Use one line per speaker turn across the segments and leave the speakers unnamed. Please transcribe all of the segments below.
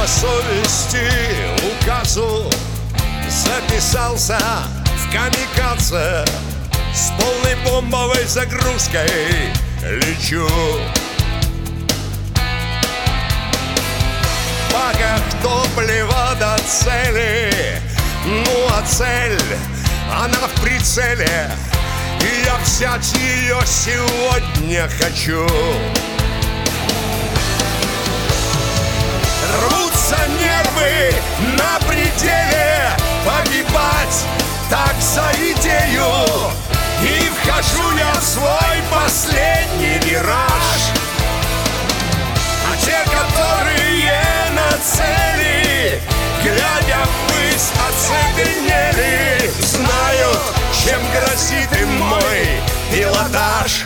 по совести указу записался в камикадзе. С полной бомбовой загрузкой лечу. Пока топливо до цели, ну а цель, она в прицеле, и я взять ее сегодня хочу. Рвутся нервы на пределе, погибать так за идею. И вхожу я в свой последний вираж. А те, которые на цели, глядя ввысь, оцепенели, знают, чем грозит им мой пилотаж.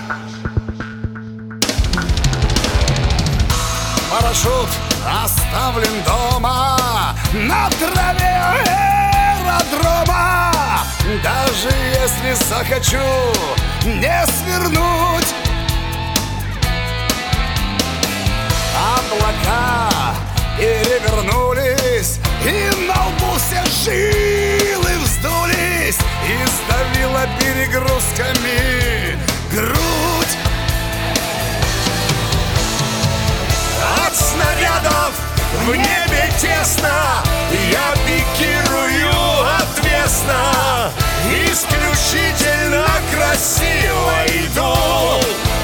Парашют оставлен дома на траве аэродрома. Даже если захочу не свернуть, облака перевернулись, и на лбу все жилы вздулись, и сдавило перегрузками грудь.
От снарядов в небе тесно, я пикирую отвесно, исключительно красиво иду.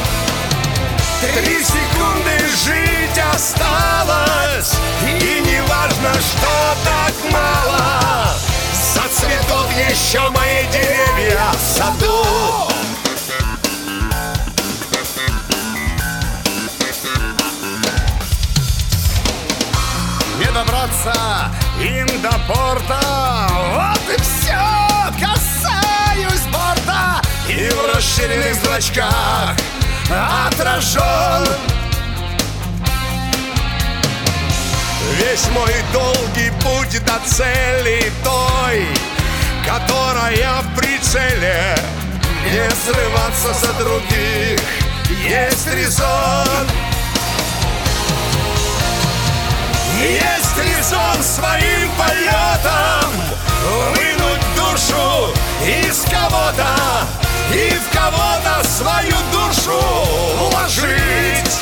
3 секунды жить осталось, и не важно, что так мало. Зацветут еще мои деревья в саду.
Не добраться им до порта, вот и все. Касаюсь борта, и в расширенных зрачках отражен
весь мой долгий путь до цели той, которая в прицеле.
не срываться за других, есть резон.
Есть резон своим полетом вынуть душу из кого-то и в кого-то свою душу вложить.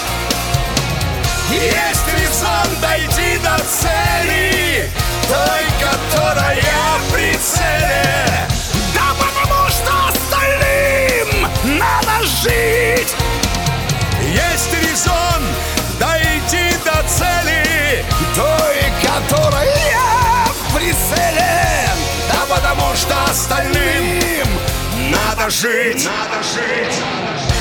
Есть резон дойти до цели, той, которая в прицеле.
Да потому что остальным надо жить.
Есть резон дойти до цели,
той, которая в прицеле.
да потому что остальным
надо жить.
надо жить.